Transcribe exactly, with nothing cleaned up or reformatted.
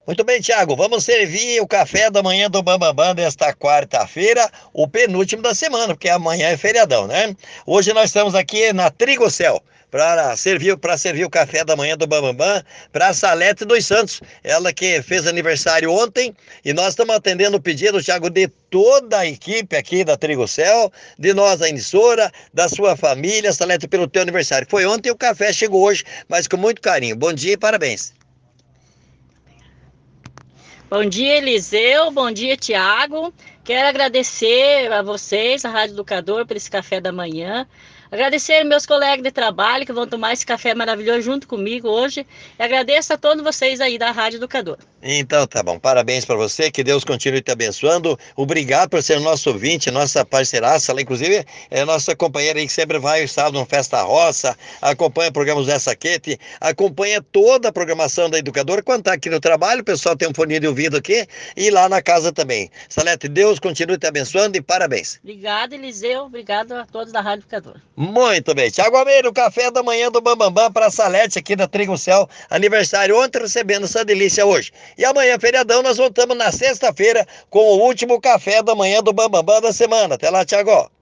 Muito bem, Thiago, vamos servir o café da manhã do Bambambam desta quarta-feira, o penúltimo da semana, porque amanhã é feriadão, né? Hoje nós estamos aqui na Trigocel para servir para servir o café da manhã do Bambambam para a Salete dos Santos, ela que fez aniversário ontem, e nós estamos atendendo o pedido, Thiago, de toda a equipe aqui da Trigocel, de nós, a emissora, da sua família, Salete, pelo teu aniversário. Foi ontem e o café chegou hoje, mas com muito carinho. Bom dia e parabéns. Bom dia, Eliseu. Bom dia, Tiago. Quero agradecer a vocês, a Rádio Educador, por esse café da manhã. Agradecer meus colegas de trabalho que vão tomar esse café maravilhoso junto comigo hoje. E agradeço a todos vocês aí da Rádio Educador. Então tá bom, parabéns para você, que Deus continue te abençoando. Obrigado por ser nosso ouvinte, nossa parceiraça, ela inclusive é nossa companheira aí que sempre vai sábado no Festa Roça, acompanha programas Zé Saquete, acompanha toda a programação da Educadora. Quando tá aqui no trabalho, o pessoal tem um fone de ouvido aqui e lá na casa também. Salete, Deus continue te abençoando e parabéns. Obrigada, Eliseu. Obrigado a todos da Rádio Educador. Muito bem, Thiago Almeida, o café da manhã do Bambambam para a Salete aqui da Trigo Céu, aniversário ontem, recebendo essa delícia hoje. E amanhã, feriadão, nós voltamos na sexta-feira com o último café da manhã do Bambambam da semana. Até lá, Thiago.